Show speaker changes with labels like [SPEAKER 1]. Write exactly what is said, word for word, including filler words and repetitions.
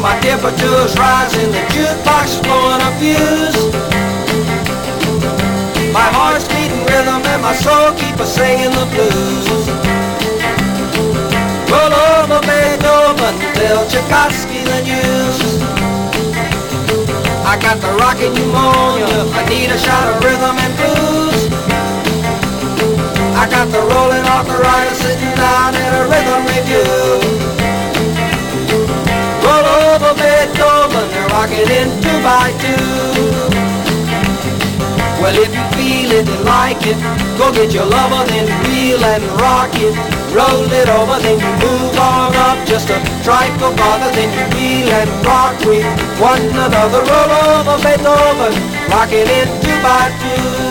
[SPEAKER 1] my temperature's rising, the jukebox is blowing a fuse. My heart's beating rhythm and my soul keeps a singing the blues. Roll over Beethoven, tell Tchaikovsky the news. I got the rockin' pneumonia, I need a shot of rhythm and blues. I got the rolling arthritis sitting down at a rhythm review. Roll over Beethoven, they're rockin' in two by two. Well, if you feel it and like it, go get your lover, then reel and rock it. Roll it over, then you move on up just a trifle farther, then you reel and rock with one another. Roll over Beethoven, rock it in two by two.